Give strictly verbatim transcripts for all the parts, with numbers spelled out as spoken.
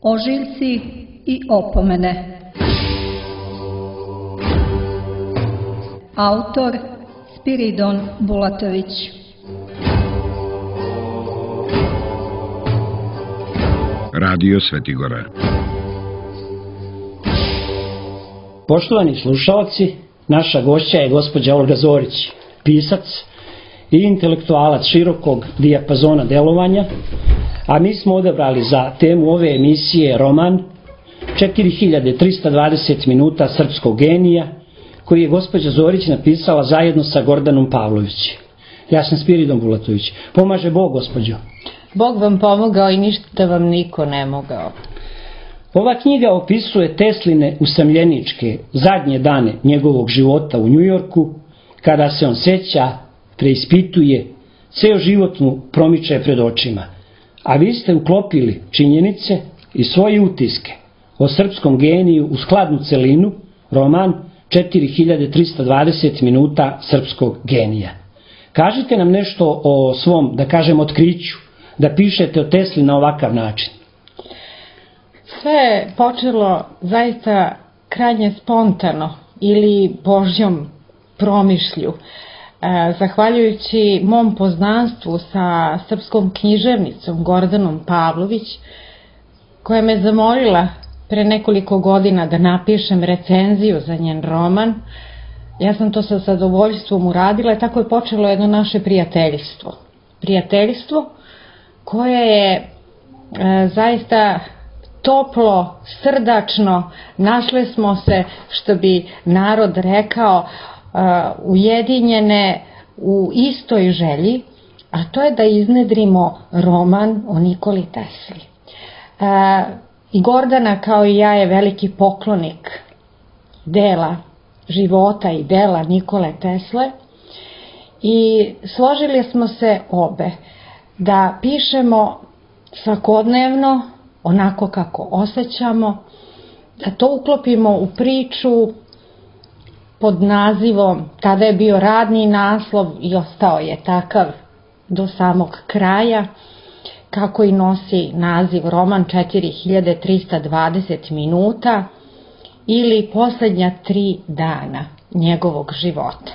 Ožiljci i opomene. Autor Spiridon Bulatović. Radio Svetigora. Poštovani slušalci, naša gošća je gospođa Olga Zorić, pisac i intelektualac širokog dijapazona delovanja, a mi smo odabrali za temu ove emisije roman četiri hiljade trista dvadeset minuta srpskog genija, koji je gospođa Zorić napisala zajedno sa Gordanom Pavlović. Ja sam Spiridon Bulatović. Pomaže Bog, gospođo. Bog vam pomogao i ništa vam niko ne mogao. Ova knjiga opisuje Tesline usamljeničke zadnje dane njegovog života u Njujorku, kada se on seća, preispituje, ceo život mu promiče pred očima. A vi ste uklopili činjenice i svoje utiske o srpskom geniju u skladnu celinu, roman četiri hiljade trista dvadeset minuta srpskog genija. Kažite nam nešto o svom, da kažem, otkriću, da pišete o Tesli na ovakav način. Sve je počelo zaista krajnje spontano ili Božjom promišlju. Zahvaljujući mom poznanstvu sa srpskom književnicom Gordanom Pavlović, koja me zamolila pre nekoliko godina da napišem recenziju za njen roman, ja sam to sa zadovoljstvom uradila i tako je počelo jedno naše prijateljstvo. Prijateljstvo koje je e, zaista toplo, srdačno, našle smo se, što bi narod rekao, Uh, ujedinjene u istoj želji, a to je da iznedrimo roman o Nikoli Tesli. Uh, I Gordana, kao i ja, je veliki poklonik dela života i dela Nikole Tesle i složili smo se obe da pišemo svakodnevno onako kako osjećamo, da to uklopimo u priču pod nazivom, tada je bio radni naslov i ostao je takav do samog kraja, kako i nosi naziv roman četiri hiljade trista dvadeset minuta ili posljednja tri dana njegovog života.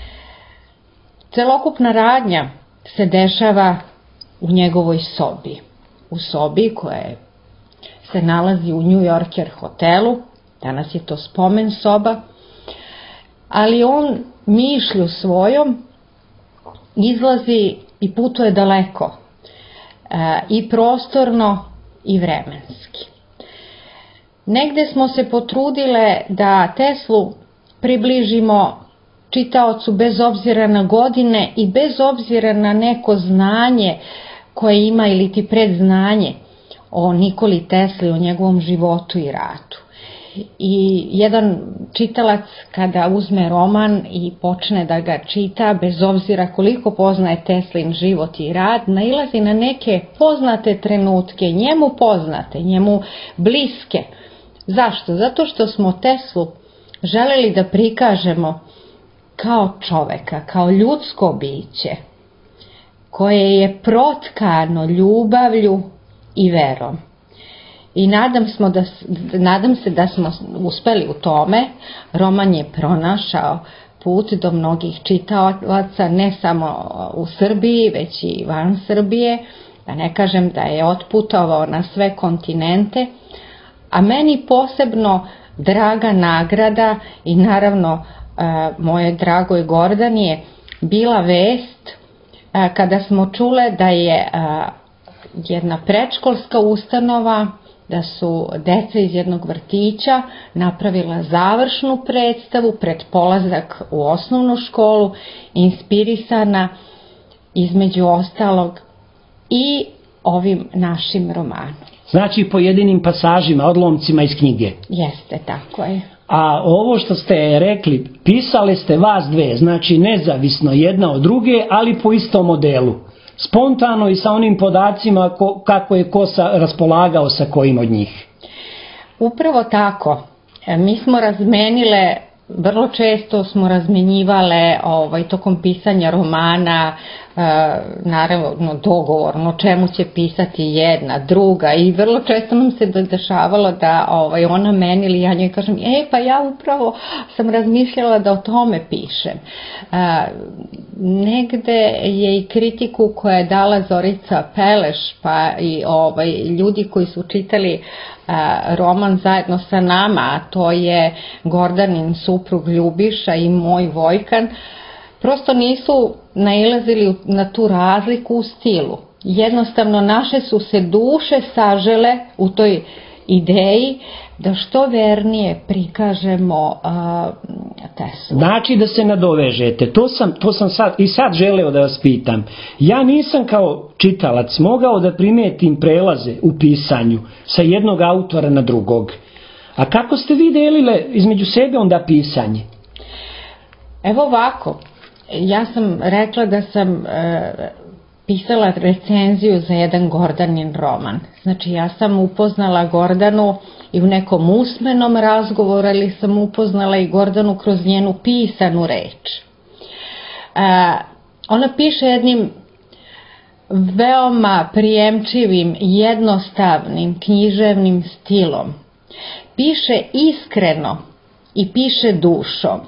Celokupna radnja se dešava u njegovoj sobi, u sobi koja se nalazi u New Yorker hotelu, danas je to spomen soba, ali on mišlju svojom izlazi i putuje daleko, e, i prostorno i vremenski. Negde smo se potrudile da Teslu približimo čitaocu bez obzira na godine i bez obzira na neko znanje koje ima ili ti predznanje o Nikoli Tesli, o njegovom životu i radu. I jedan čitalac kada uzme roman i počne da ga čita, bez obzira koliko poznaje Teslin život i rad, nailazi na neke poznate trenutke, njemu poznate, njemu bliske. Zašto? Zato što smo Teslu želeli da prikažemo kao čoveka, kao ljudsko biće, koje je protkano ljubavlju i verom. I nadam, smo da, nadam se da smo uspeli u tome. Roman je pronašao put do mnogih čitalaca, ne samo u Srbiji, već i van Srbije. Da ne kažem da je otputovao na sve kontinente. A meni posebno draga nagrada i naravno moje dragoj Gordani je bila vest kada smo čule da je jedna predškolska ustanova, da su deca iz jednog vrtića napravila završnu predstavu pred polazak u osnovnu školu, inspirisana između ostalog i ovim našim romanom. Znači pojedinim pasažima, odlomcima iz knjige. Jeste, tako je. A ovo što ste rekli, pisale ste vas dve, znači nezavisno jedna od druge, ali po istom modelu. Spontano i sa onim podacima ko, kako je ko sa, raspolagao sa kojim od njih. Upravo tako. Mi smo razmenile vrlo često smo razmenjivale ovaj, tokom pisanja romana, e, naravno dogovorno čemu će pisati jedna, druga i vrlo često nam se dešavalo da ovaj, ona meni ili ja njoj kažem, e pa ja upravo sam razmišljala da o tome pišem. E, negde je i kritiku koja je dala Zorica Peleš pa i ovaj, ljudi koji su čitali roman zajedno sa nama, a to je Gordanin suprug Ljubiša i moj Vojkan, prosto nisu nailazili na tu razliku u stilu. Jednostavno naše su se duše sažele u toj ideji da što vernije prikažemo uh, Teslu. Znači da se nadovežete. To sam, to sam sad, i sad želeo da vas pitam. Ja nisam kao čitalac mogao da primetim prelaze u pisanju sa jednog autora na drugog. A kako ste vi delile između sebe onda pisanje? Evo ovako. Ja sam rekla da sam e, pisala recenziju za jedan Gordanin roman. Znači ja sam upoznala Gordanu i u nekom usmenom razgovoru, ali sam upoznala i Gordanu kroz njenu pisanu reč. E, ona piše jednim veoma prijemčivim, jednostavnim, književnim stilom. Piše iskreno i piše dušom.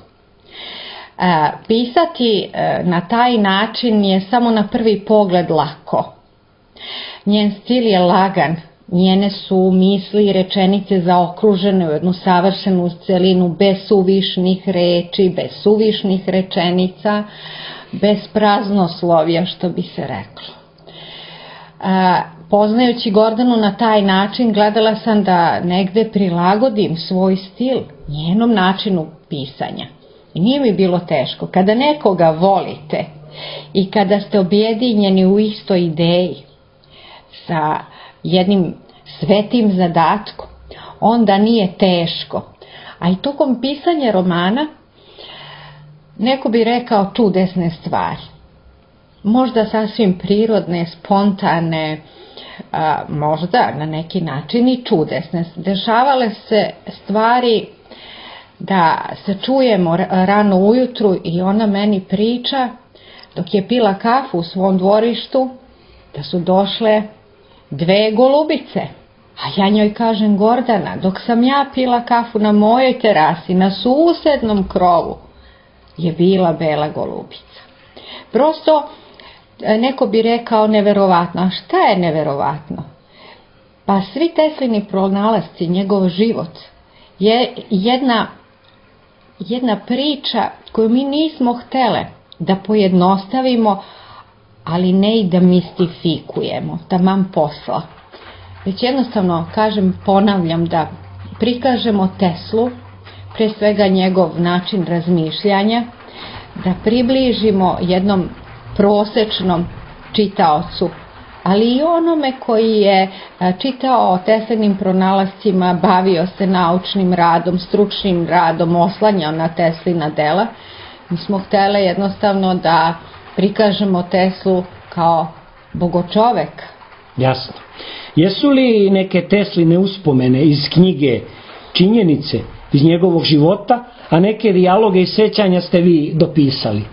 E, pisati e, na taj način je samo na prvi pogled lako. Njen stil je lagan, njene su misli i rečenice zaokružene u jednu savršenu celinu, bez suvišnih reči, bez suvišnih rečenica, bez praznoslovja, što bi se reklo. E, poznajući Gordanu na taj način, gledala sam da negde prilagodim svoj stil njenom načinu pisanja. I nije mi bilo teško. Kada nekoga volite i kada ste objedinjeni u istoj ideji sa jednim svetim zadatkom, onda nije teško. A i tokom pisanja romana neko bi rekao čudesne stvari. Možda sasvim prirodne, spontane, a, možda na neki način i čudesne. Dešavale se stvari da se čujemo rano ujutru i ona meni priča dok je pila kafu u svom dvorištu da su došle dve golubice. A ja njoj kažem, Gordana, dok sam ja pila kafu na mojoj terasi, na susednom krovu je bila bela golubica. Prosto neko bi rekao neverovatno. A šta je neverovatno? Pa svi Teslini pronalasci, njegov život je jedna jedna priča koju mi nismo htele da pojednostavimo, ali ne i da mistifikujemo, taman posla. Već jednostavno, kažem, ponavljam, da prikažemo Teslu, pre svega njegov način razmišljanja, da približimo jednom prosečnom čitaocu, ali i onome koji je čitao o Teslinim pronalascima, bavio se naučnim radom, stručnim radom, oslanjao na Teslina dela. Mi smo htjeli jednostavno da prikažemo Teslu kao bogočovek. Jasno. Jesu li neke Tesline uspomene iz knjige činjenice iz njegovog života, a neke dijaloge i sećanja ste vi dopisali?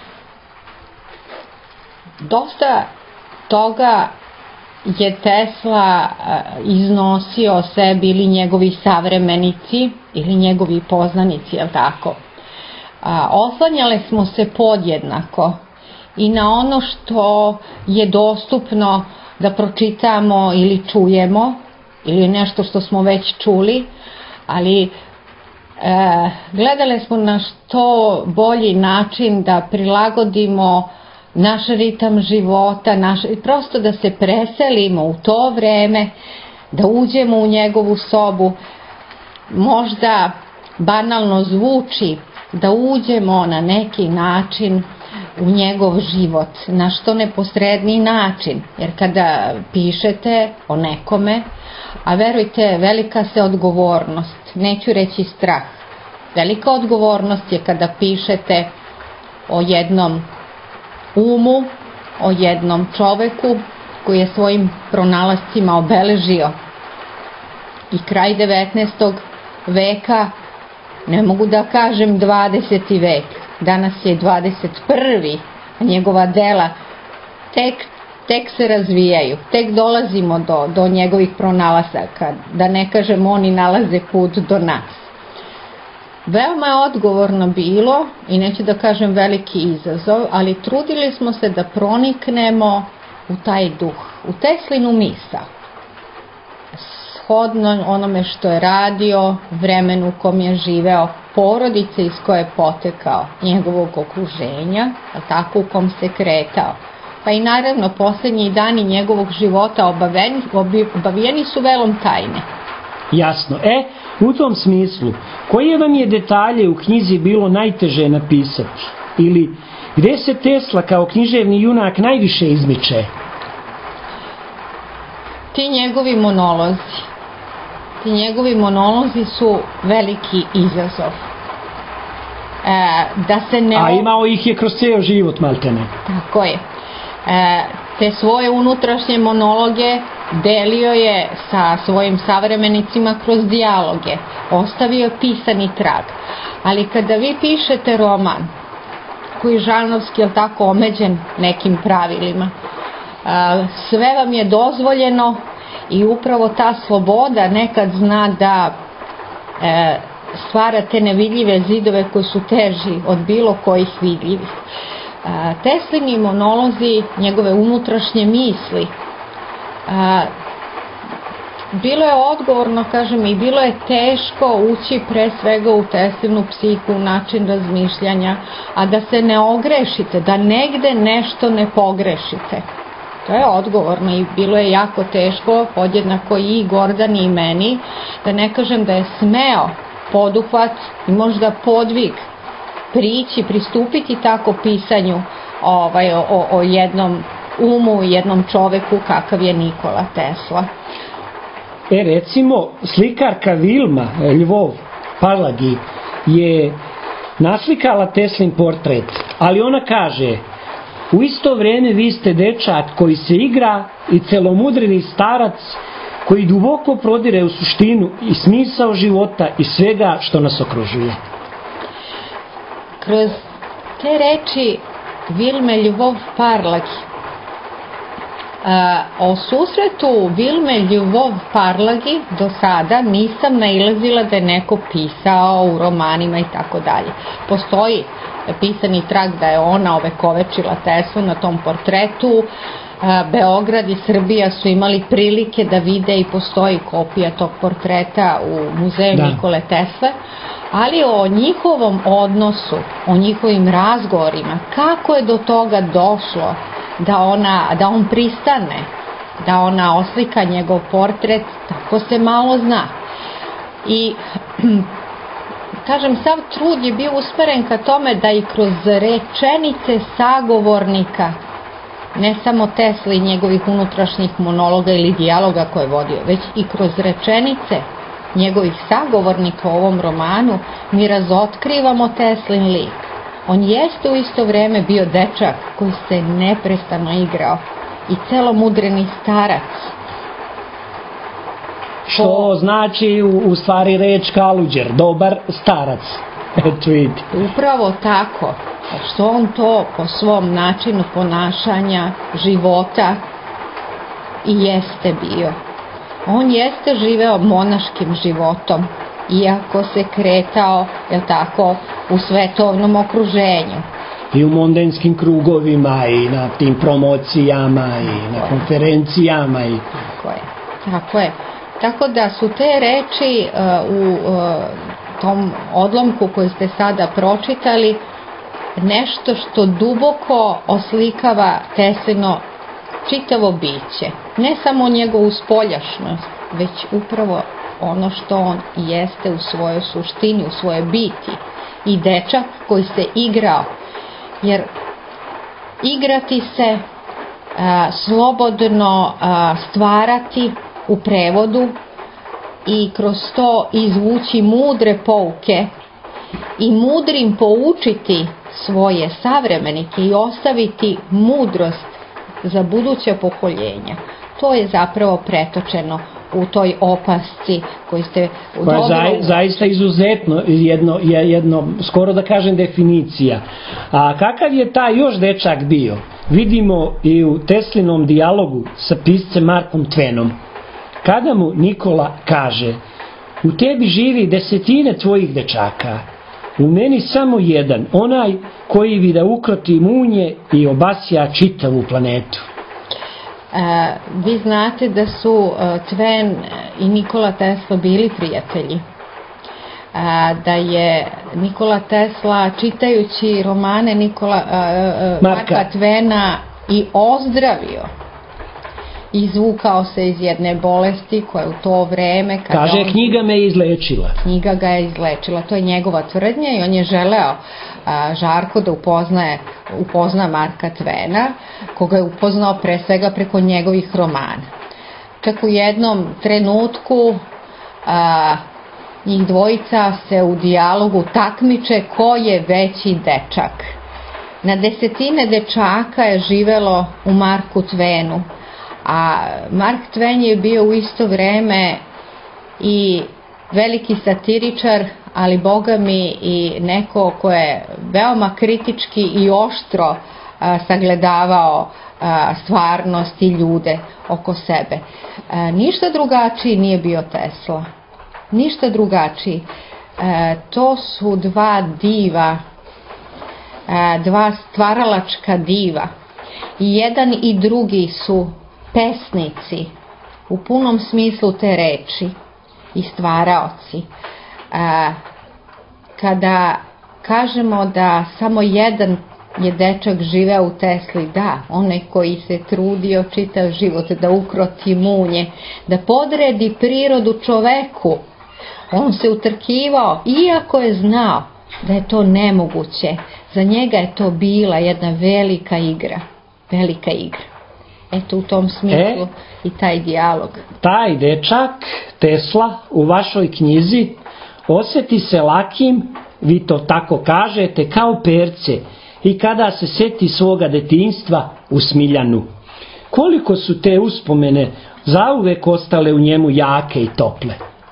Dosta toga je Tesla iznosio o sebi ili njegovi savremenici ili njegovi poznanici, jel tako? Oslanjale smo se podjednako i na ono što je dostupno da pročitamo ili čujemo, ili nešto što smo već čuli, ali e, gledali smo na što bolji način da prilagodimo naš ritam života, naš, prosto da se preselimo u to vreme, da uđemo u njegovu sobu. Možda banalno zvuči da uđemo na neki način u njegov život, na što neposredniji način, jer kada pišete o nekome, a verujte, velika se odgovornost, neću reći strah, velika odgovornost je kada pišete o jednom umu, o jednom čoveku koji je svojim pronalascima obeležio i kraj devetnaestog veka ne mogu da kažem dvadeseti vek, danas je dvadeset prvi, a njegova dela tek, tek se razvijaju, tek dolazimo do, do njegovih pronalasaka, da ne kažem oni nalaze put do nas. Veoma je odgovorno bilo, i neću da kažem veliki izazov, ali trudili smo se da proniknemo u taj duh, u Teslinu misao. Shodno onome što je radio, vremenu u kom je živeo, porodice iz koje je potekao, njegovog okruženja, tako u kom se kretao. Pa i naravno posljednji dani njegovog života obaveni, obavijeni su velom tajne. Jasno. E, u tom smislu, koje vam je detalje u knjizi bilo najteže napisati? Ili gdje se Tesla kao književni junak najviše izmiče? Ti njegovi monolozi. Ti njegovi monolozi su veliki izazov. E, da se ne... A imao ih je kroz ceo život, maltene. Tako je. E, te svoje unutrašnje monologe delio je sa svojim savremenicima kroz dijaloge. Ostavio je pisani trag. Ali kada vi pišete roman, koji je žanrovski, je tako, omeđen nekim pravilima, e, sve vam je dozvoljeno i upravo ta sloboda nekad zna da e, stvara te nevidljive zidove koji su teži od bilo kojih vidljivih. E, Teslini monolozi, njegove unutrašnje misli, e, bilo je odgovorno, kažem, i bilo je teško ući pre svega u Teslinu psihu, način razmišljanja, a da se ne ogrešite, da negde nešto ne pogrešite. To je odgovorno i bilo je jako teško, podjednako i Gordani i meni, da ne kažem da je smeo poduhvat i možda podvig prići, pristupiti tako pisanju ovaj, o, o jednom umu, jednom čoveku kakav je Nikola Tesla. E, recimo, slikarka Vilma Ljvov Parlagi je naslikala Teslin portret, ali ona kaže: u isto vrijeme vi ste dečak koji se igra i celomudreni starac koji duboko prodire u suštinu i smisao života i svega što nas okružuje. Kroz te reči Vilme Ljvov Parlagi, a, o susretu Vilme Ljvov Parlagi do sada nisam nailazila da je neko pisao u romanima i tako dalje. Postoji pisani trag da je ona ovekovečila Teslu na tom portretu. Beograd i Srbija su imali prilike da vide i postoji kopija tog portreta u muzeju da. Nikole Tesle, ali o njihovom odnosu, o njihovim razgovorima, kako je do toga došlo da, ona, da on pristane, da ona oslika njegov portret, tako se malo zna. I kažem, sav trud je bio usmeren ka tome da i kroz rečenice sagovornika, ne samo Tesla i njegovih unutrašnjih monologa ili dijaloga koje je vodio, već i kroz rečenice njegovih sagovornika u ovom romanu, mi razotkrivamo Teslin lik. On jeste u isto vrijeme bio dečak koji se neprestano igrao i celomudreni starac. Što znači u, u stvari reč kaluđer, dobar starac. Eto vidi. Upravo tako. Što on to po svom načinu ponašanja, života i jeste bio. On jeste živeo monaškim životom, iako se kretao, je tako, u svetovnom okruženju. I u mondenskim krugovima i na tim promocijama i na konferencijama. I... Tako je, tako je. Tako da su te reči uh, u uh, tom odlomku koji ste sada pročitali nešto što duboko oslikava Teslino čitavo biće. Ne samo njegovu spoljašnost, već upravo ono što on jeste u svojoj suštini, u svojoj biti. I dečak koji se igrao. Jer igrati se, a, slobodno a, stvarati u prevodu i kroz to izvući mudre pouke i mudrim poučiti svoje savremenike i ostaviti mudrost za buduće pokoljenja. To je zapravo pretočeno u toj opasci koju ste koja je dobro... za, zaista izuzetno jedno, jedno, skoro da kažem definicija. A kakav je taj još dečak bio? Vidimo i u Teslinom dijalogu sa piscem Markom Tvenom. Kada mu Nikola kaže: u tebi živi desetine tvojih dečaka, u meni samo jedan, onaj koji bi da ukroti munje i obasja čitavu planetu. E, vi znate da su e, Tven i Nikola Tesla bili prijatelji. E, da je Nikola Tesla, čitajući romane Nikola, e, Marka. Marka Tvena, i ozdravio. Izvukao se iz jedne bolesti koja je u to vreme... Kaže, on, knjiga me je izlečila. Knjiga ga je izlečila, to je njegova tvrdnja i on je želeo a, Žarko da upoznaje, upozna Marka Tvena, koga je upoznao pre svega preko njegovih romana. Čak u jednom trenutku a, njih dvojica se u dijalogu takmiče ko je veći dečak. Na desetine dečaka je živelo u Marku Tvenu, a Mark Twain je bio u isto vreme i veliki satiričar, ali boga mi i neko ko je veoma kritički i oštro a, sagledavao a, stvarnost i ljude oko sebe. A, ništa drugačiji nije bio Tesla. Ništa drugačiji. A, to su dva diva, a, dva stvaralačka diva. I jedan i drugi su pesnici u punom smislu te reči i stvaraoci. A, kada kažemo da samo jedan je dečak živeo u Tesli, da, onaj koji se trudio čitav život da ukroti munje, da podredi prirodu čoveku, on se utrkivao, iako je znao da je to nemoguće. Za njega je to bila jedna velika igra, velika igra. Eto, u tom smislu e, i taj dijalog. Taj dečak, Tesla, u vašoj knjizi osjeti se lakim, vi to tako kažete, kao perce, i kada se seti svoga detinjstva u Smiljanu. Koliko su te uspomene zauvek ostale u njemu jake i tople?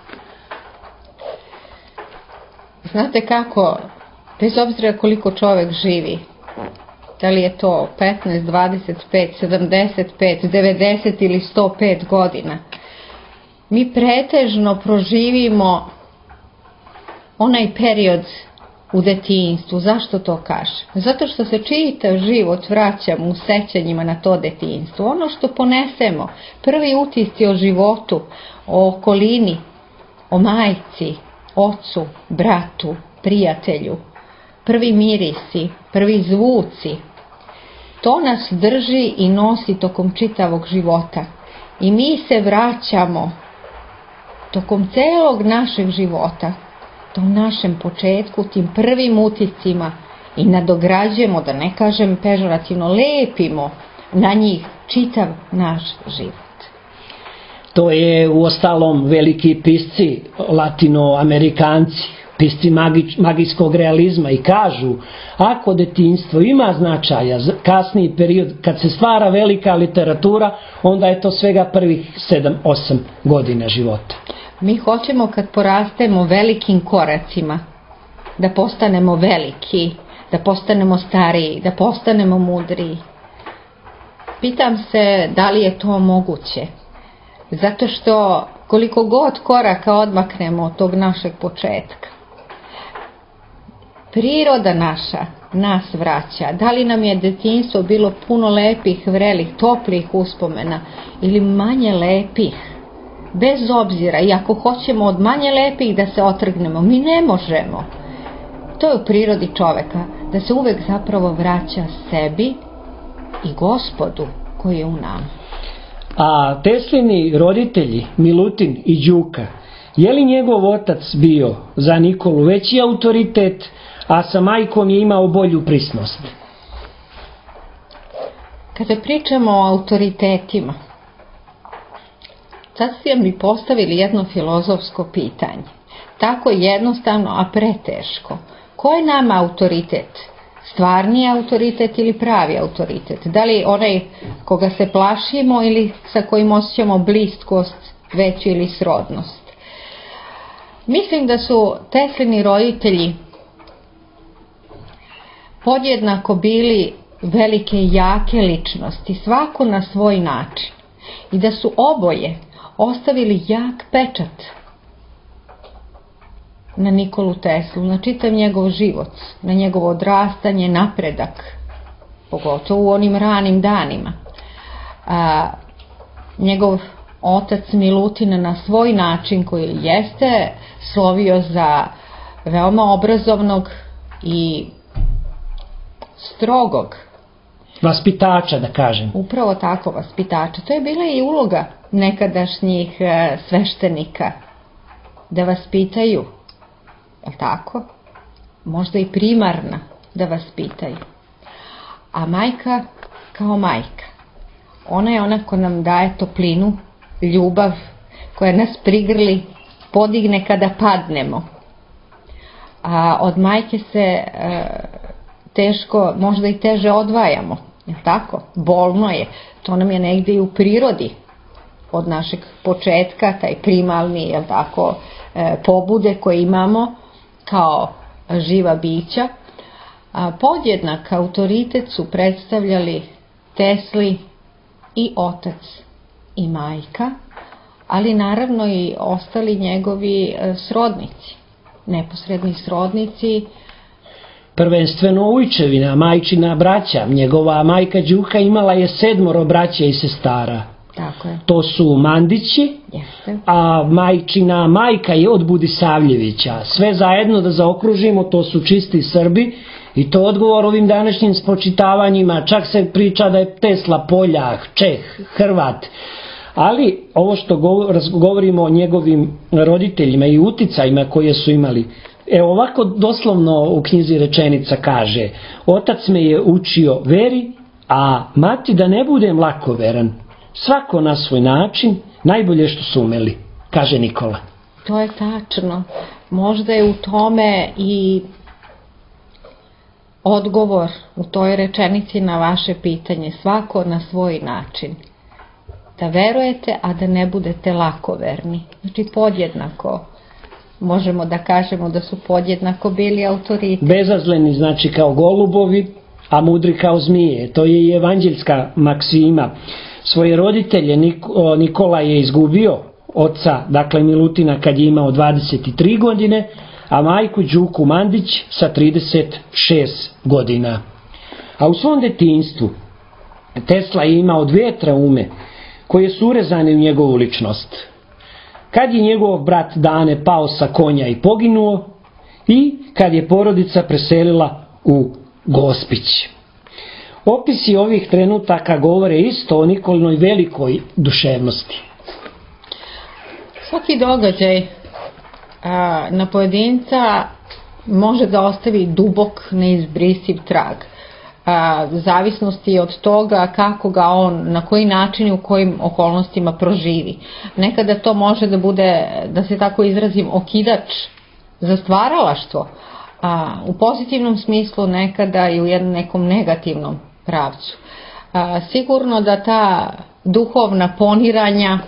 Znate kako, bez obzira koliko čovek živi, da li je to petnaest, dvadeset pet, sedamdeset pet, devedeset ili sto pet godina, mi pretežno proživimo onaj period u detinjstvu. Zašto to kažem? Zato što se čitav život vraćamo u sećanjima na to detinjstvo. Ono što ponesemo, prvi utisci o životu, o okolini, o majci, ocu, bratu, prijatelju, prvi mirisi, prvi zvuci, to nas drži i nosi tokom čitavog života. I mi se vraćamo tokom celog našeg života, tom našem početku, tim prvim utiscima i nadograđujemo, da ne kažem pežorativno, lepimo na njih čitav naš život. To je u ostalom veliki pisci latinoamerikanci, pisci magi, magijskog realizma, i kažu, ako detinjstvo ima značaja, kasniji period kad se stvara velika literatura, onda je to svega prvih sedam osam godina života. Mi hoćemo kad porastemo velikim koracima da postanemo veliki, da postanemo stariji, da postanemo mudriji. Pitam se da li je to moguće. Zato što koliko god koraka odmaknemo od tog našeg početka, priroda naša nas vraća. Da li nam je detinjstvo bilo puno lepih, vrelih, toplih uspomena ili manje lepih? Bez obzira, i ako hoćemo od manje lepih da se otrgnemo, mi ne možemo. To je u prirodi čoveka, da se uvek zapravo vraća sebi i Gospodu koji je u nama. A Teslini roditelji, Milutin i Đuka, je li njegov otac bio za Nikolu veći autoritet, a sa majkom je imao bolju prisnost? Kada pričamo o autoritetima, sad ste mi postavili jedno filozofsko pitanje. Tako jednostavno, a preteško. Ko je nama autoritet? Stvarni autoritet ili pravi autoritet? Da li onaj koga se plašimo ili sa kojim osjećamo bliskost veću ili srodnost. Mislim da su Teslini roditelji podjednako bili velike i jake ličnosti, svako na svoj način, i da su oboje ostavili jak pečat na Nikolu Teslu, na čitav njegov život, na njegovo odrastanje, napredak, pogotovo u onim ranim danima. A, njegov otac Milutin na svoj način, koji jeste slovio za veoma obrazovnog i strogog vaspitača, da kažem. Upravo tako, vaspitača. To je bila i uloga nekadašnjih e, sveštenika, da vaspitaju, je li tako? Možda i primarna, da vaspitaju. A majka kao majka. Ona je ona ko nam daje toplinu, ljubav, koja nas prigrli, podigne kada padnemo. A od majke se e, teško, možda i teže odvajamo, je li tako? Bolno je. To nam je negdje i u prirodi od našeg početka, taj primalni, je li tako, e, pobude koje imamo kao živa bića. A podjednak autoritet su predstavljali Tesli i otac i majka, ali naravno i ostali njegovi srodnici, neposredni srodnici. Prvenstveno ujčevina, majčina braća. Njegova majka Đuka imala je sedmoro braća i sestara. Tako je. To su Mandići, Jeste. a majčina majka je od Budisavljevića. Sve zajedno da zaokružimo, to su čisti Srbi, i to odgovor ovim današnjim spočitavanjima. Čak se priča da je Tesla Poljak, Čeh, Hrvat. Ali ovo što govorimo o njegovim roditeljima i uticajima koje su imali, evo ovako doslovno u knjizi rečenica kaže: otac me je učio veri, a mati da ne budem lakoveran. Svako na svoj način, najbolje što su umeli, kaže Nikola. To je tačno. Možda je u tome i odgovor u toj rečenici na vaše pitanje, svako na svoj način. Da verujete, a da ne budete lakoverni. Znači podjednako, možemo da kažemo da su podjednako bili autoritet. Bezazleni znači kao golubovi, a mudri kao zmije. To je i evanđeljska maksima. Svoje roditelje Nikola je izgubio, oca, dakle Milutina, kad je imao dvadeset tri godine, a majku Đuku Mandić sa trideset šest godina. A u svom detinjstvu Tesla je imao dvije traume koje su urezane u njegovu ličnost. Kad je njegov brat Dane pao sa konja i poginuo, i kad je porodica preselila u Gospić. Opisi ovih trenutaka govore isto o Nikolinoj velikoj duševnosti. Svaki događaj a, na pojedinca može da ostavi dubok, neizbrisiv trag. A, zavisnosti od toga kako ga on, na koji način i u kojim okolnostima proživi. Nekada to može da bude, da se tako izrazim, okidač za stvaralaštvo, a u pozitivnom smislu, nekada i u jednom nekom negativnom pravcu. A, sigurno da ta duhovna poniranja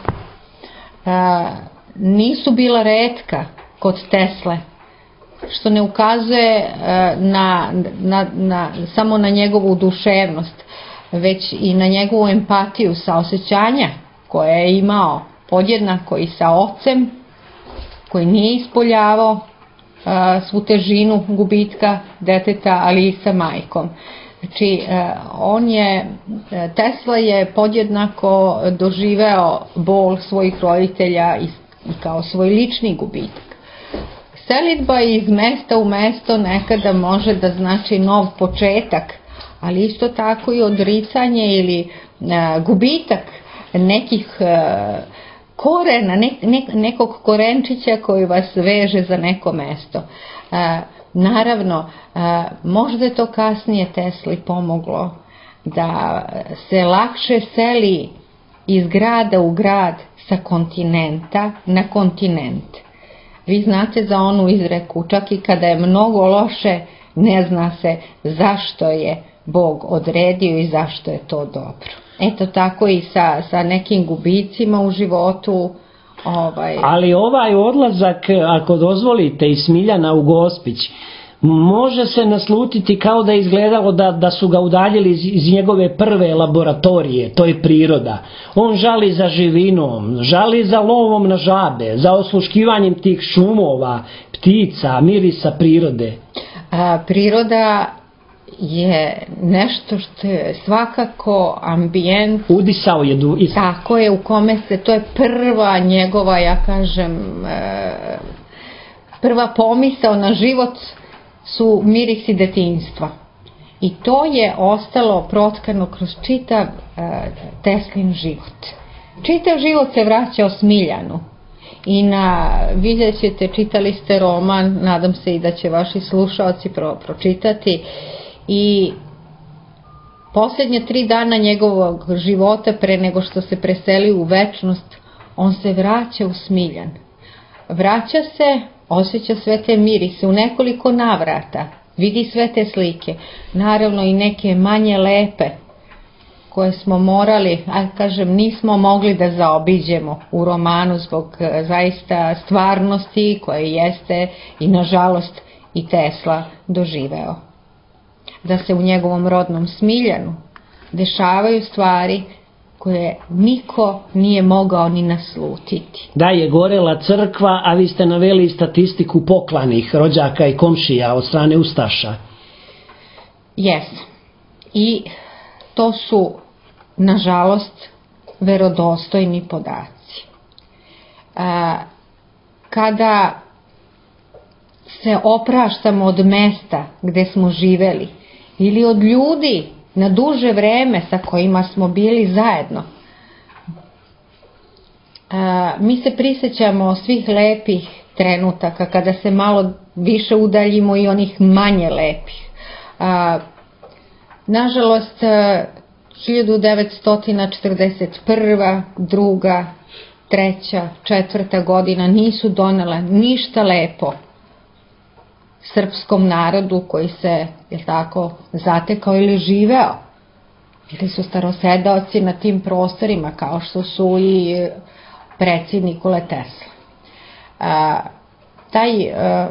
a, nisu bila retka kod Tesle, što ne ukazuje na, na, na, samo na njegovu duševnost, već i na njegovu empatiju, saosećanja koje je imao podjednako i sa ocem, koji nije ispoljavao a, svu težinu gubitka deteta, ali i sa majkom. Znači, on je, Tesla je podjednako doživeo bol svojih roditelja i kao svoj lični gubitak. Selidba iz mesta u mesto nekada može da znači nov početak, ali isto tako i odricanje ili a, gubitak nekih a, korena, ne, ne, nekog korenčića koji vas veže za neko mesto. A, naravno, a, možda je to kasnije Tesli pomoglo da se lakše seli iz grada u grad, sa kontinenta na kontinent. Vi znate za onu izreku, čak i kada je mnogo loše, ne zna se zašto je Bog odredio i zašto je to dobro. Eto tako i sa, sa nekim gubicima u životu, Ovaj... Ali ovaj odlazak, ako dozvolite, iz Smiljana u Gospić, može se naslutiti kao da je izgledalo da, da su ga udaljili iz, iz njegove prve laboratorije, to je priroda. On žali za živinom, žali za lovom na žabe, za osluškivanjem tih šumova, ptica, mirisa prirode. A, priroda je nešto što je svakako ambijent. Udisao je du... Tako je, u kome se, to je prva njegova, ja kažem, prva pomisao na život su mirisi detinjstva. I to je ostalo protkano kroz čitav Teslin život. Čitav život se vraća o Smiljanu. I na, vidjet ćete, čitali ste roman, nadam se i da će vaši slušaoci pro, pročitati, i posljednje tri dana njegovog života pre nego što se preseli u večnost, on se vraća u Smiljan. Vraća se, osjeća sve te mirise u nekoliko navrata, vidi sve te slike, naravno i neke manje lepe, koje smo morali, a kažem, nismo mogli da zaobiđemo u romanu zbog zaista stvarnosti koje jeste i nažalost i Tesla doživeo. Da se u njegovom rodnom Smiljanu dešavaju stvari koje niko nije mogao ni naslutiti. Da je gorela crkva, a vi ste naveli statistiku poklanih rođaka i komšija od strane ustaša. Jes. I to su, nažalost, verodostojni podaci. A, kada se opraštamo od mesta gde smo živeli ili od ljudi na duže vreme sa kojima smo bili zajedno, a, mi se prisjećamo svih lepih trenutaka kada se malo više udaljimo i onih manje lepih. A, nažalost, hiljadu devetsto četrdeset prva, druga, treća, četvrta godina nisu donela ništa lepo srpskom narodu koji se, je tako, zatekao ili živeo. Bili su starosedaoci na tim prostorima, kao što su i preci Nikole Tesla. A, taj a,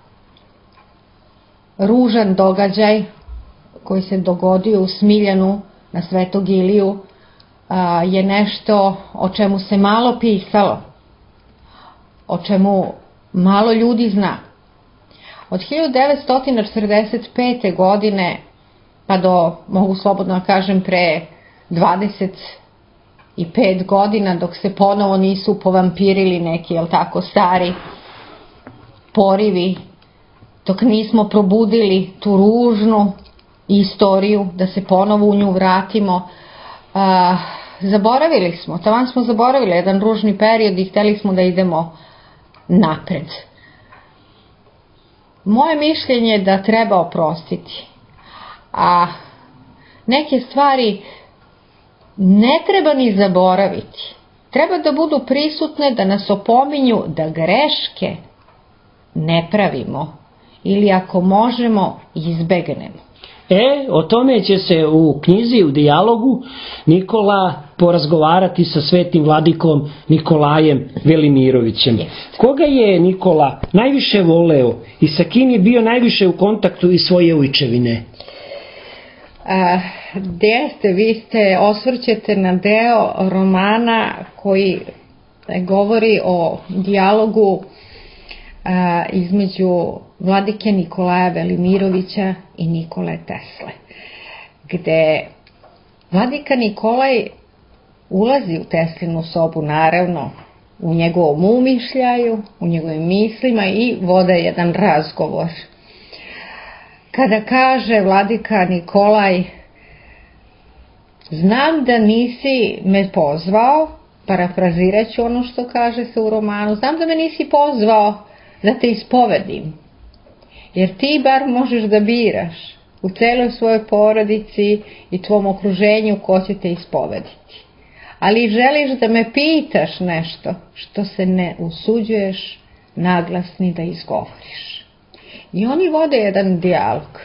ružan događaj koji se dogodio u Smiljanu na Svetog Iliju a, je nešto o čemu se malo pisalo, o čemu malo ljudi zna. Od hiljadu devetsto četrdeset pete. godine pa do, mogu slobodno da kažem, pre dvadeset pet godina, dok se ponovo nisu povampirili neki, jel tako, stari porivi, dok nismo probudili tu ružnu istoriju, da se ponovo u nju vratimo, a, zaboravili smo, taman smo zaboravili jedan ružni period i hteli smo da idemo napred. Moje mišljenje je da treba oprostiti, a neke stvari ne treba ni zaboraviti. Treba da budu prisutne, da nas opominju da greške ne pravimo ili ako možemo izbegnemo. E, o tome će se u knjizi, u dijalogu, Nikola porazgovarati sa svetim vladikom Nikolajem Velimirovićem. Jest. Koga je Nikola najviše voleo i sa kim je bio najviše u kontaktu iz svoje ujčevine? A, gde ste, vi ste osvrćete na deo romana koji govori o dijalogu a, između vladike Nikolaja Velimirovića i Nikole Tesle, gde vladika Nikolaj ulazi u Teslinu sobu, naravno, u njegovom umišljaju, u njegovim mislima i vode jedan razgovor. Kada kaže vladika Nikolaj: znam da nisi me pozvao, parafrazirat ću ono što kaže se u romanu, znam da me nisi pozvao da te ispovedim, jer ti bar možeš da biraš u celoj svojoj porodici i tvom okruženju ko će te ispovediti. Ali želiš da me pitaš nešto što se ne usuđuješ naglasni da izgovoriš. I oni vode jedan dijalog.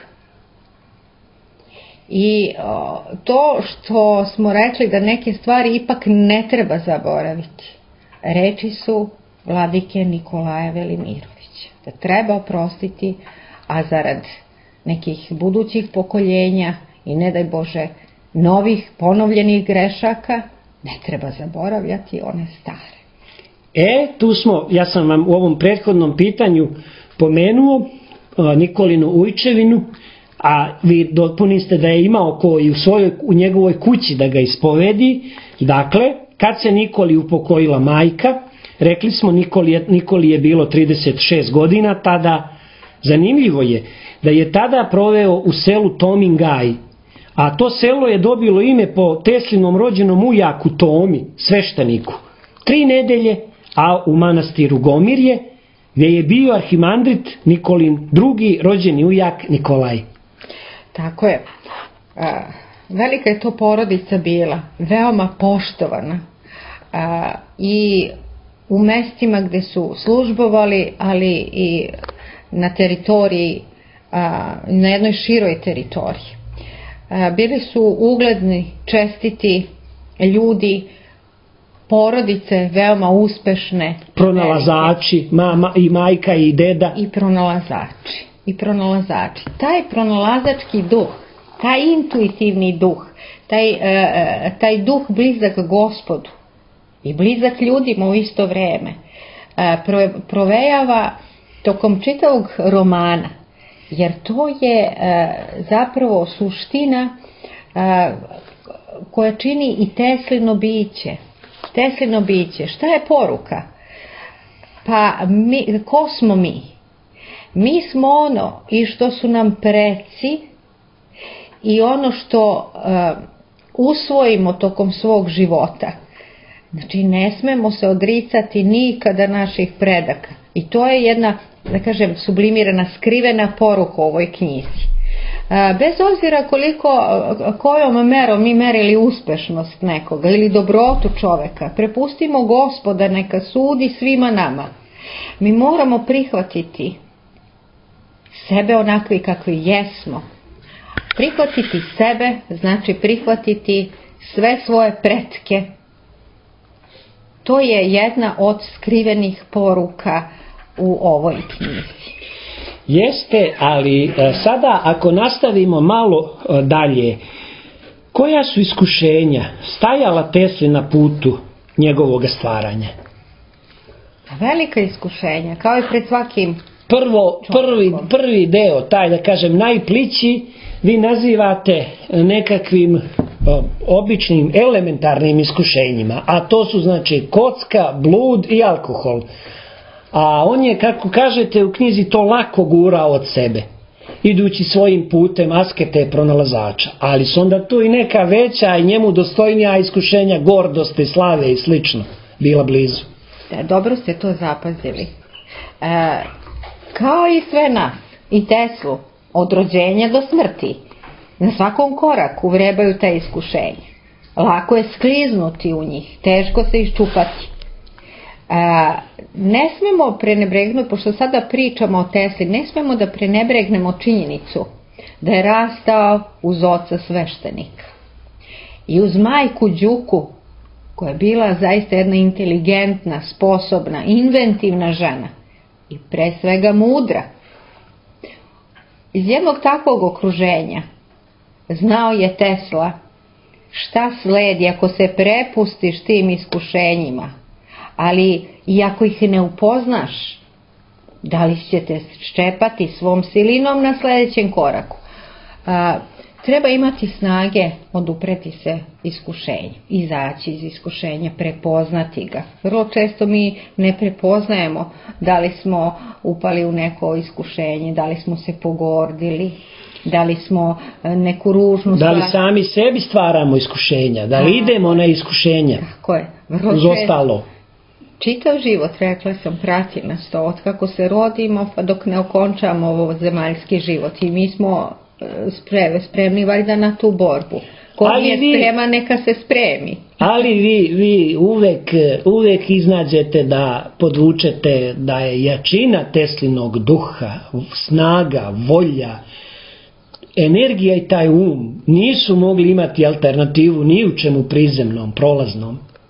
I o, to što smo rekli da neke stvari ipak ne treba zaboraviti. reči su vladike Nikolaja Velimirovića, da treba oprostiti, a zarad nekih budućih pokoljenja i ne daj Bože novih ponovljenih grešaka ne treba zaboravljati one stare. E, tu smo, ja sam vam u ovom prethodnom pitanju pomenuo a, Nikolinu Ujčevinu, a vi dopuniste da je imao ko i u, svojoj, u njegovoj kući da ga ispovedi. Dakle, kad se Nikoli upokojila majka, rekli smo Nikoli, Nikoli je bilo trideset šest godina tada. Zanimljivo je da je tada proveo u selu Tomingaj, a to selo je dobilo ime po Teslinom rođenom ujaku Tomi, svešteniku. Tri nedelje, a u manastiru Gomirje, gdje je bio arhimandrit Nikolin drugi rođeni ujak Nikolaj. Tako je. A, velika je to porodica bila, veoma poštovana a, i u mestima gdje su službovali, ali i na teritoriji, a, na jednoj široj teritoriji. A, bili su ugledni, čestiti ljudi, porodice veoma uspešne. Pronalazači, mama, i majka i deda. I pronalazači. I pronalazači. Taj pronalazački duh, taj intuitivni duh, taj, e, taj duh blizak Gospodu i blizak ljudima u isto vreme e, pro, provejava tokom čitavog romana, jer to je e, zapravo suština e, koja čini i Teslino biće. Teslino biće. Šta je poruka? Pa mi, ko smo mi? Mi smo ono i što su nam preci i ono što uh, usvojimo tokom svog života. Znači ne smemo se odricati nikada naših predaka. I to je jedna, da kažem, sublimirana, skrivena poruka u ovoj knjizi. Uh, bez obzira koliko, kojom merom mi merili uspešnost nekoga ili dobrotu čoveka, prepustimo Gospoda neka sudi svima nama. Mi moramo prihvatiti sebe onakvi kakvi jesmo. Prihvatiti sebe znači prihvatiti sve svoje pretke. To je jedna od skrivenih poruka u ovoj knjizi. Jeste, ali sada ako nastavimo malo dalje, koja su iskušenja stajala Tesli na putu njegovog stvaranja? Velika iskušenja, kao i pred svakim Prvo, prvi, prvi deo, taj da kažem najplići, vi nazivate nekakvim o, običnim elementarnim iskušenjima, a to su znači kocka, blud i alkohol. A on je, kako kažete u knjizi, to lako gurao od sebe, idući svojim putem askete pronalazača. Ali su onda tu i neka veća i njemu dostojnija iskušenja, gordosti, slave i slično, bila blizu. Da, dobro ste to zapazili. E, kao i sve nas, i Teslu, od rođenja do smrti, na svakom koraku vrebaju te iskušenja. Lako je skliznuti u njih, teško se iščupati. A, ne smemo prenebregnuti, pošto sada pričamo o Tesli, ne smemo da prenebregnemo činjenicu da je rastao uz oca sveštenika i uz majku Đuku, koja je bila zaista jedna inteligentna, sposobna, inventivna žena i pre svega mudra. Iz jednog takvog okruženja znao je Tesla šta sledi ako se prepustiš tim iskušenjima, ali i ako ih ne upoznaš, da li će te ščepati svom silinom na sljedećem koraku. A, treba imati snage odupreti se iskušenju, izaći iz iskušenja, prepoznati ga. Vrlo često mi ne prepoznajemo da li smo upali u neko iskušenje, da li smo se pogordili, da li smo neku ružnu stvar... Da li sami sebi stvaramo iskušenja, da li idemo na iskušenja. Tako je. Vrlo uz ostalo. Čitav život, rekla sam, prati nas to, od kako se rodimo pa dok ne okončamo ovo zemaljski život. I mi smo spremni valjda na tu borbu. Ko nije spreman, neka se spremi. Ali vi, vi uvek, uvek iznađete da podvučete da je jačina Teslinog duha, snaga, volja, energija i taj um nisu mogli imati alternativu ni u čemu prizemnom, prolaznom.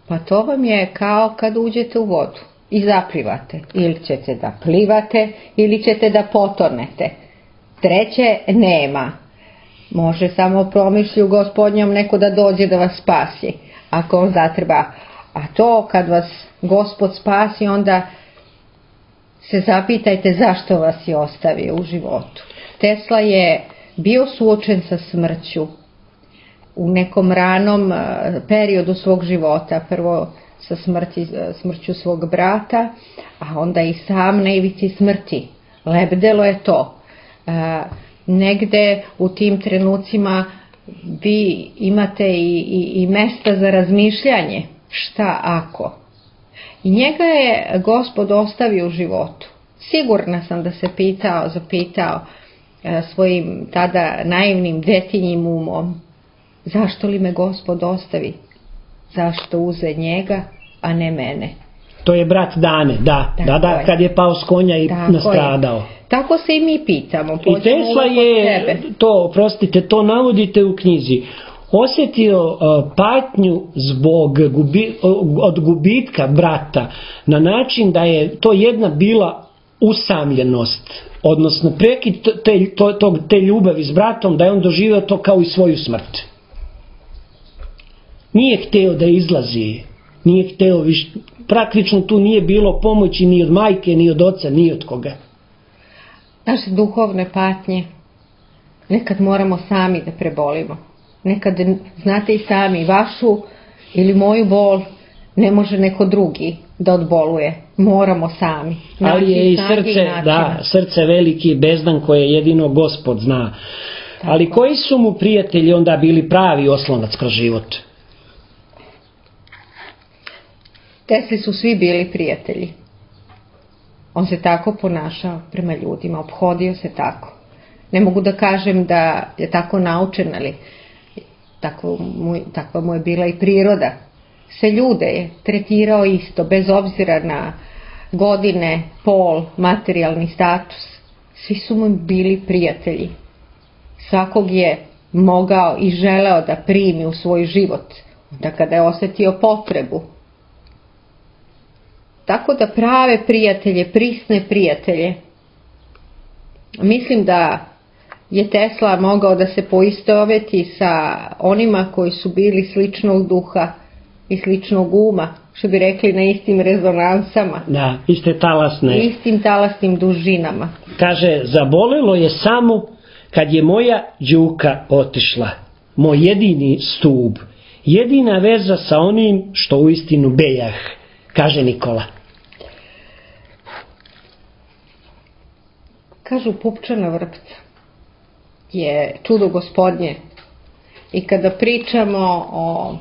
Pa to vam je kao kad uđete u vodu i zaplivate. Ili ćete da plivate, ili ćete da potonete. Treće nema. Može samo promišlju Gospodnjom neko da dođe da vas spasi, ako vam zatreba. A to kad vas Gospod spasi, onda se zapitajte zašto vas je ostavio u životu. Tesla je bio suočen sa smrću u nekom ranom periodu svog života. Prvo sa smrti, smrću svog brata, a onda i sam na ivici smrti. Lebdelo je to. E, negde u tim trenucima vi imate i, i, i mesta za razmišljanje. Šta ako? I njega je Gospod ostavio u životu. Sigurna sam da se pitao, zapitao e, svojim tada naivnim detinjim umom. Zašto li me Gospod ostavi? Zašto uze njega, a ne mene? To je brat Dane, da, da, da, kad je pao s konja i tako nastradao. Je. Tako se i mi pitamo. I Tesla je, to, prostite, to navodite u knjizi, osjetio uh, patnju zbog gubi, od gubitka brata na način da je to jedna bila usamljenost, odnosno prekid te, to, to, te ljubavi s bratom, da je on doživio to kao i svoju smrt. Nije hteo da izlazi, nije hteo više, praktično tu nije bilo pomoći ni od majke, ni od oca, ni od koga. Naše duhovne patnje nekad moramo sami da prebolimo. Nekad, znate i sami, vašu ili moju bol ne može neko drugi da odboluje. Moramo sami. Ali je i srce, da, srce veliki bezdan koje jedino Gospod zna. Tako. Ali koji su mu prijatelji onda bili pravi oslonac kroz život? Tesli su svi bili prijatelji. On se tako ponašao prema ljudima, ophodio se tako. Ne mogu da kažem da je tako naučen, ali tako mu, takva mu je bila i priroda. Sve ljude je tretirao isto, bez obzira na godine, pol, materijalni status. Svi su mu bili prijatelji. Svakog je mogao i želeo da primi u svoj život, da kada je osjetio potrebu. Tako da prave prijatelje, prisne prijatelje, mislim da je Tesla mogao da se poistoveti sa onima koji su bili sličnog duha i sličnog uma, što bi rekli na istim rezonansama. Da, iste talasne. Istim talasnim dužinama. Kaže, zabolelo je samo kad je moja đuka otišla, moj jedini stub, jedina veza sa onim što uistinu bejah, kaže Nikola. Kažu pupčana vrpca je čudo Gospodnje. I kada pričamo o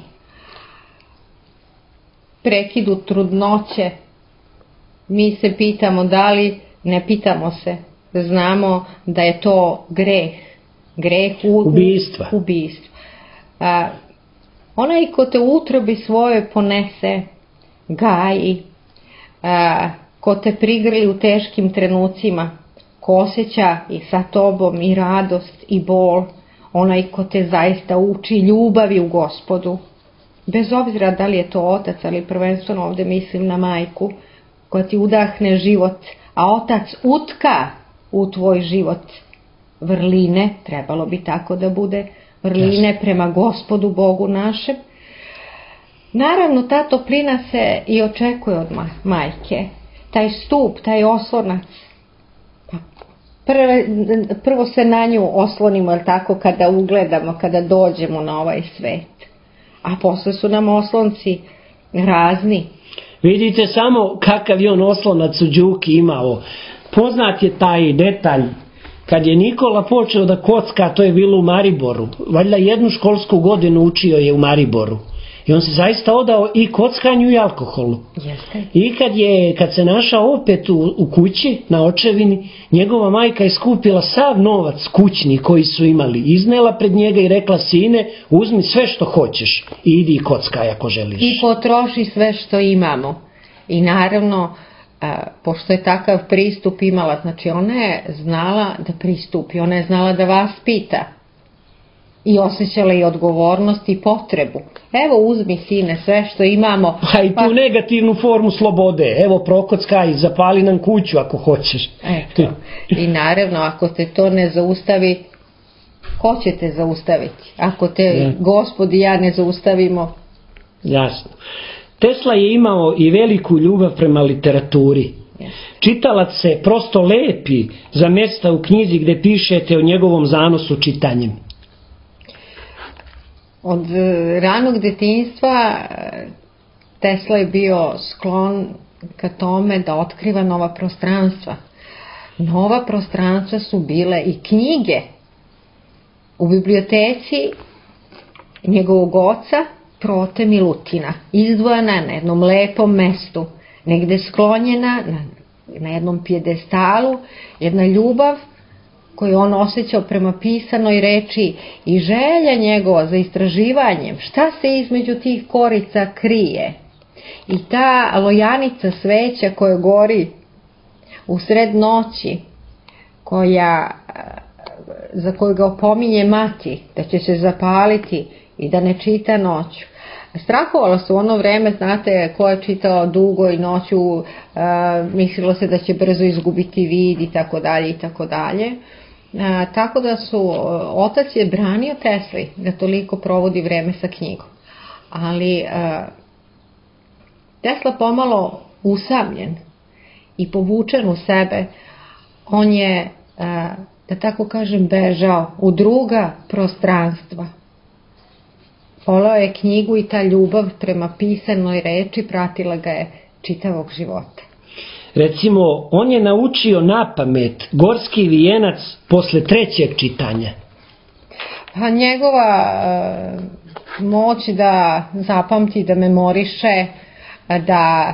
prekidu trudnoće, mi se pitamo da li, ne pitamo se, da znamo da je to greh. Greh u, ubistva. ubistva. A, onaj ko te u utrobi svoje ponese, gaji, a, ko te prigrli u teškim trenucima, ko osjeća i sa tobom i radost i bol, onaj ko te zaista uči ljubavi u Gospodu, bez obzira da li je to otac, ali prvenstveno ovdje mislim na majku, koja ti udahne život, a otac utka u tvoj život vrline, trebalo bi tako da bude, vrline prema Gospodu Bogu našem. Naravno, ta toplina se i očekuje od majke, taj stup, taj oslonac. Prvo, prvo se na nju oslonimo, jel tako, kada ugledamo, kada dođemo na ovaj svet. A posle su nam oslonci razni. Vidite samo kakav je on oslonac u đuki imao. Poznat je taj detalj. Kad je Nikola počeo da kocka, to je bilo u Mariboru. Valjda jednu školsku godinu učio je u Mariboru. I on se zaista odao i kockanju i alkoholu. Jeste. I kad, je, kad se našao opet u, u kući, na očevini, njegova majka je skupila sav novac kućni koji su imali. Iznela pred njega i rekla, sine, uzmi sve što hoćeš i idi i kockaj ako želiš. I potroši sve što imamo. I naravno, a, pošto je takav pristup imala, znači ona je znala da pristupi, ona je znala da vas pita. i osjećala i odgovornost i potrebu. Evo uzmi sine sve što imamo. A i tu negativnu formu slobode. Evo prokockaj, zapali nam kuću ako hoćeš. Eto. I naravno ako te to ne zaustavi, ko će te zaustaviti? Ako te Ja. Gospod i ja ne zaustavimo. Jasno. Tesla je imao i veliku ljubav prema literaturi. Čitalac se prosto lepi za mjesta u knjizi gdje pišete o njegovom zanosu čitanjem. Od e, ranog detinjstva e, Tesla je bio sklon ka tome da otkriva nova prostranstva. Nova prostranstva su bile i knjige. U biblioteci njegovog oca Prote Milutina, izdvojena na jednom lepom mestu, negde sklonjena na, na jednom pjedestalu, jedna ljubav koju on osjećao prema pisanoj reči i želja njegova za istraživanjem, šta se između tih korica krije. I ta lojanica sveća koja gori u sred noći, koja, za koju ga opominje mati, da će se zapaliti i da ne čita noću. Strahovala se u ono vreme, znate, ko je čitao dugo i noću, uh, mislilo se da će brzo izgubiti vid i tako dalje i tako dalje. Tako da su, uh, otac je branio Tesli da toliko provodi vreme sa knjigom. Ali uh, Tesla pomalo usamljen i povučen u sebe, on je, uh, da tako kažem, bežao u druga prostranstva. Voleo je knjigu i ta ljubav prema pisanoj reči pratila ga je čitavog života. Recimo, on je naučio napamet Gorski vijenac posle trećeg čitanja. Pa njegova uh, moć da zapamti, da memoriše, da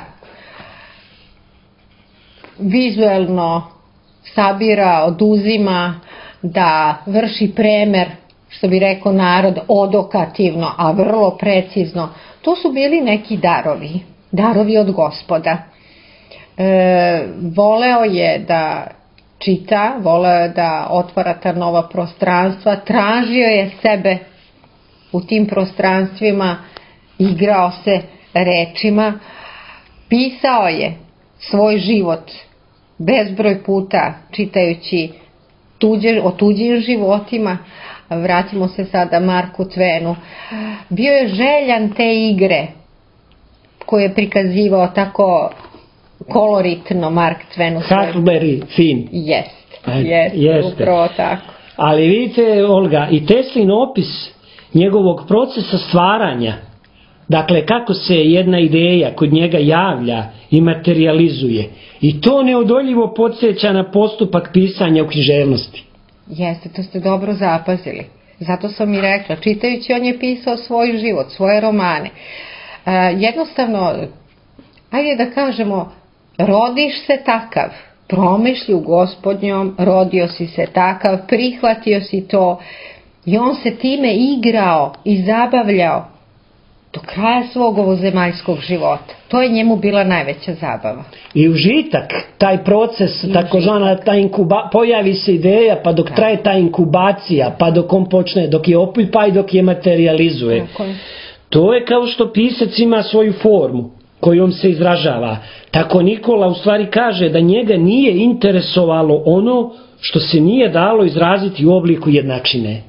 vizuelno sabira, oduzima, da vrši premer, što bi rekao narod, odokativno, a vrlo precizno. To su bili neki darovi, darovi od Gospoda. E, voleo je da čita, voleo je da otvara ta nova prostranstva, tražio je sebe u tim prostranstvima, igrao se rečima, pisao je svoj život bezbroj puta čitajući tuđe, o tuđim životima. Vratimo se sada Marku Tvenu. Bio je željan te igre koje je prikazivao tako koloritno Mark Twain. Huckleberry Finn. Jest, E, jest, jeste. upravo tako. Ali vidite, Olga, i Teslin opis njegovog procesa stvaranja, dakle kako se jedna ideja kod njega javlja i materializuje, i to neodoljivo podsjeća na postupak pisanja u književnosti. Jeste, to ste dobro zapazili. Zato sam i rekla, čitajući on je pisao svoj život, svoje romane. E, jednostavno, ajde da kažemo, rodiš se takav, promišlju Gospodnjom, rodio si se takav, prihvatio si to i on se time igrao i zabavljao do kraja svog ovozemaljskog života. To je njemu bila najveća zabava. I užitak, taj proces, I takozvana ta inkuba, pojavi se ideja, pa dok traje ta inkubacija, pa dok on počne, dok je opulj, pa i dok je materializuje. Tako je. To je kao što pisac ima svoju formu kojom se izražava. Tako Nikola u stvari kaže da njega nije interesovalo ono što se nije dalo izraziti u obliku jednačine.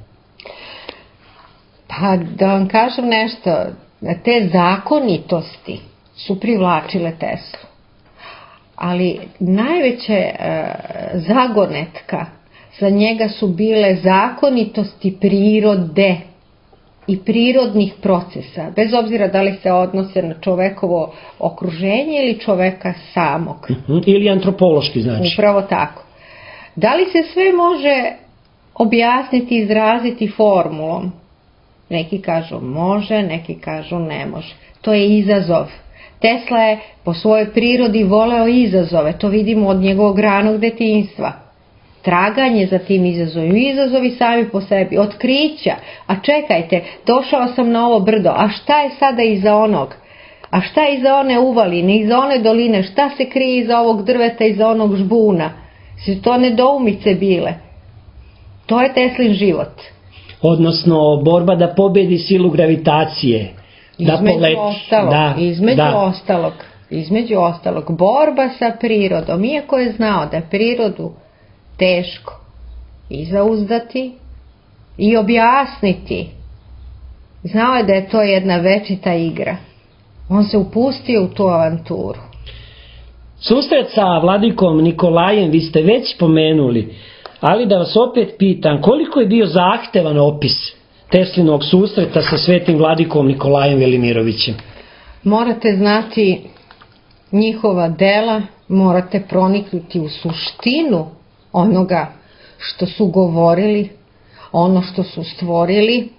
Pa da vam kažem nešto, te zakonitosti su privlačile Teslu. Ali najveće e, zagonetka za njega su bile zakonitosti prirode i prirodnih procesa, bez obzira da li se odnose na čovekovo okruženje ili čoveka samog. Uh-huh. Ili antropološki znači. Upravo tako. Da li se sve može objasniti, izraziti formulom? Neki kažu može, neki kažu ne može. To je izazov. Tesla je po svojoj prirodi voleo izazove, to vidimo od njegovog ranog detinjstva. Traganje za tim izazovima, izazovi sami po sebi, otkrića. A čekajte, došao sam na ovo brdo, a šta je sada iza onog? A šta je iza one uvaline, iza one doline, šta se krije iza ovog drveta, iza onog žbuna? Su to nedoumice bile? To je Teslin život. odnosno borba da pobedi silu gravitacije, da Između poleti. ostalog, Da, između da. ostalog, između ostalog, borba sa prirodom, iako je znao da je prirodu teško i zauzdati i objasniti, znao je da je to jedna večita igra. On se upustio u tu avanturu. Susret sa vladikom Nikolajem vi ste već pomenuli, ali da vas opet pitam, koliko je bio zahtevan opis Teslinog susreta sa svetim vladikom Nikolajem Velimirovićem? Morate znati njihova dela, morate proniknuti u suštinu onoga što su govorili, ono što su stvorili.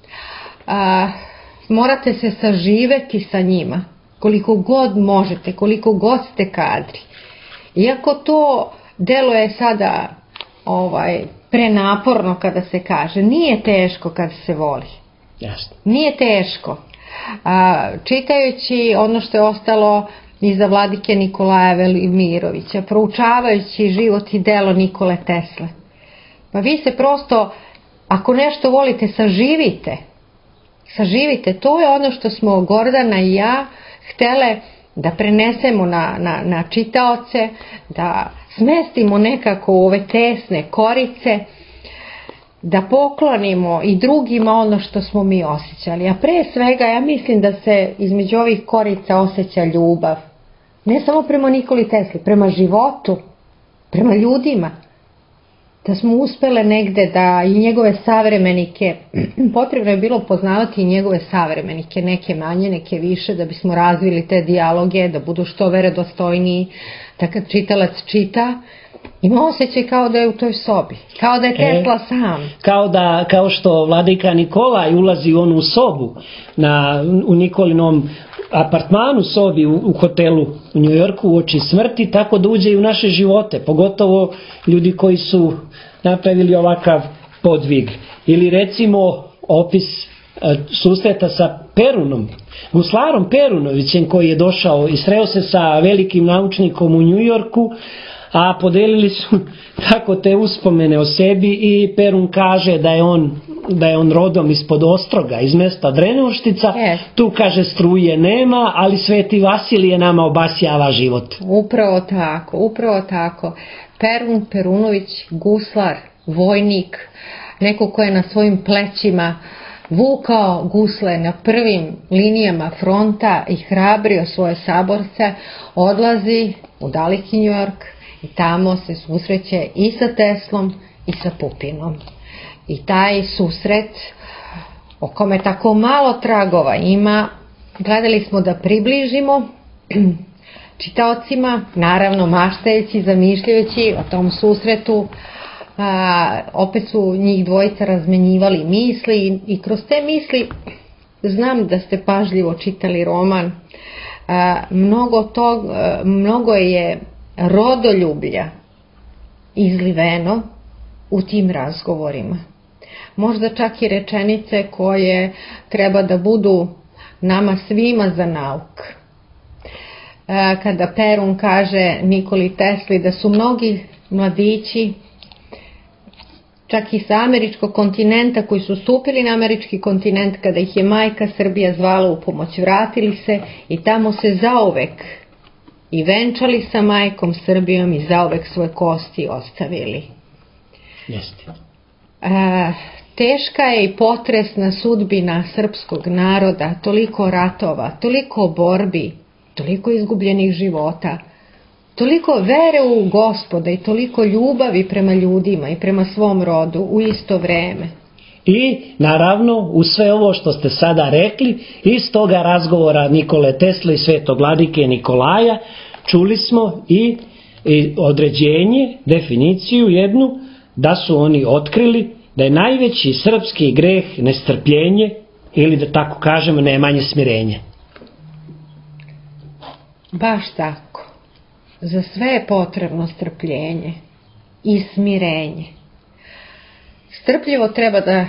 A, morate se saživeti sa njima, koliko god možete, koliko god ste kadri. Iako to delo je sada ovaj, prenaporno kada se kaže, nije teško kada se voli. Jasno. Nije teško. A, čitajući ono što je ostalo iza vladike Nikolaja Velimirovića, proučavajući život i delo Nikole Tesle, pa vi se prosto, ako nešto volite, saživite. Saživite. To je ono što smo Gordana i ja htele da prenesemo na, na, na čitaoce, da smestimo nekako u ove tesne korice, da poklonimo i drugima ono što smo mi osjećali. A pre svega ja mislim da se između ovih korica osjeća ljubav. Ne samo prema Nikoli Tesli, prema životu, prema ljudima. Da smo uspele negde da i njegove savremenike, potrebno je bilo poznavati i njegove savremenike, neke manje, neke više, da bismo razvili te dijaloge, da budu što verodostojniji, da kad čitalac čita, ima osjećaj kao da je u toj sobi, kao da je Tesla e, sam. Kao, da, kao što vladika Nikolaj ulazi u onu sobu na, u Nikolinom apartmanu sobi u, u hotelu u Njujorku u oči smrti, tako da uđe i u naše živote, pogotovo ljudi koji su napravili ovakav podvig. Ili recimo opis e, susreta sa Perunom, guslarom Perunovićem, koji je došao i sreo se sa velikim naučnikom u Njujorku, a podelili su tako te uspomene o sebi i Perun kaže da je on, da je on rodom ispod Ostroga, iz mesta Drenovštica, yes. Tu kaže struje nema, ali sveti Vasilije nama obasjava život. Upravo tako, upravo tako. Perun Perunović, guslar, vojnik, neko ko je na svojim plećima vukao gusle na prvim linijama fronta i hrabrio svoje saborce, odlazi u daleki Njujork i tamo se susreće i sa Teslom i sa Pupinom. I taj susret, o kome tako malo tragova ima, gledali smo da približimo čitaocima, naravno maštajući, zamišljajući o tom susretu. A, opet su njih dvojica razmenjivali misli i, i kroz te misli znam da ste pažljivo čitali roman. A, mnogo, tog, mnogo je rodoljublja izliveno u tim razgovorima. Možda čak i rečenice koje treba da budu nama svima za nauk. A, kada Perun kaže Nikoli Tesli da su mnogi mladići čak i sa američkog kontinenta koji su stupili na američki kontinent kada ih je majka Srbija zvala u pomoć, vratili se i tamo se zauvek i venčali sa majkom Srbijom i zauvek svoje kosti ostavili. Jeste. E, teška je i potresna sudbina srpskog naroda, toliko ratova, toliko borbi, toliko izgubljenih života, toliko vere u Gospoda i toliko ljubavi prema ljudima i prema svom rodu u isto vreme. I naravno u sve ovo što ste sada rekli, iz toga razgovora Nikole Tesle i svetog vladike Nikolaja čuli smo i, i određenje, definiciju jednu, da su oni otkrili da je najveći srpski greh nestrpljenje ili da tako kažemo nemanje smirenja. Baš tako. Za sve je potrebno strpljenje i smirenje. Strpljivo treba da,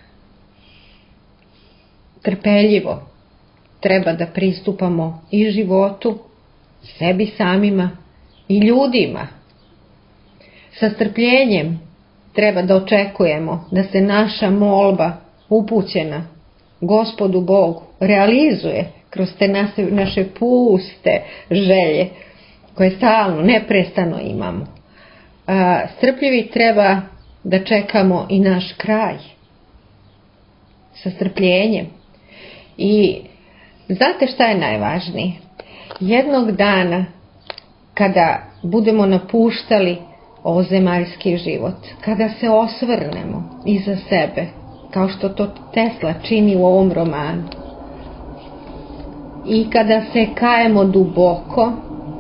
trpeljivo treba da pristupamo i životu, sebi samima i ljudima. Sa strpljenjem treba da očekujemo da se naša molba upućena Gospodu Bogu realizuje kroz te naše, naše puste želje koje stalno, neprestano imamo. A, strpljivi treba da čekamo i naš kraj sa strpljenjem. I znate šta je najvažnije? Jednog dana kada budemo napuštali ovozemaljski život, kada se osvrnemo iza sebe, kao što to Tesla čini u ovom romanu, i kada se kajemo duboko,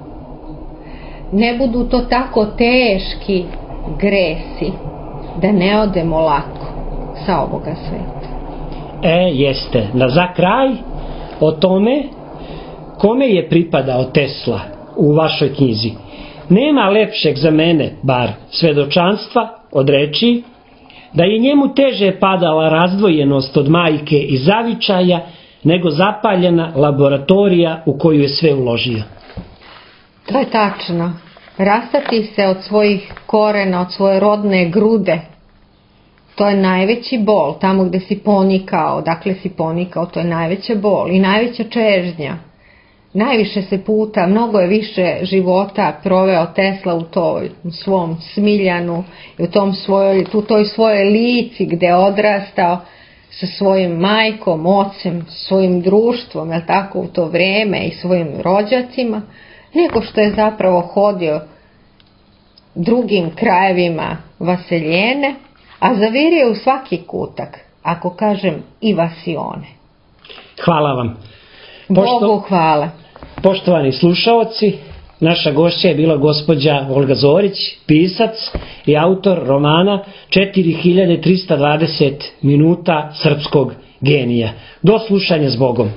ne budu to tako teški gresi da ne odemo lako sa ovoga sveta. E, jeste. Na za kraj o tome kome je pripadao Tesla u vašoj knjizi. Nema lepšeg za mene, bar svedočanstva od reči da je njemu teže padala razdvojenost od majke i zavičaja nego zapaljena laboratorija u koju je sve uložio. To je tačno. Rastati se od svojih korena, od svoje rodne grude, to je najveći bol. Tamo gde si ponikao, dakle si ponikao, to je najveća bol i najveća čežnja. Najviše se puta, mnogo je više života proveo Tesla u, toj, u svom Smiljanu i u tom svojoj, u toj svojoj Lici gde je odrastao sa svojim majkom, ocem, svojim društvom, jel tako, u to vreme i svojim rođacima, nego što je zapravo hodio drugim krajevima vaseljene, a zavirio u svaki kutak, ako kažem i vasione. Hvala vam. Pošto, Bogu hvala. Poštovani slušaoci, naša gošća je bila gospođa Olga Zorić, pisac i autor romana četiri hiljade trista dvadeset minuta srpskog genija. Do slušanja s Bogom.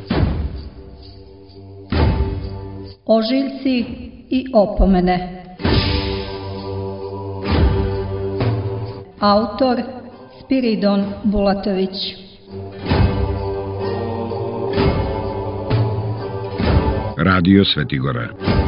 Ožiljci i opomene. Autor Spiridon Bulatović. Radio Svetigora.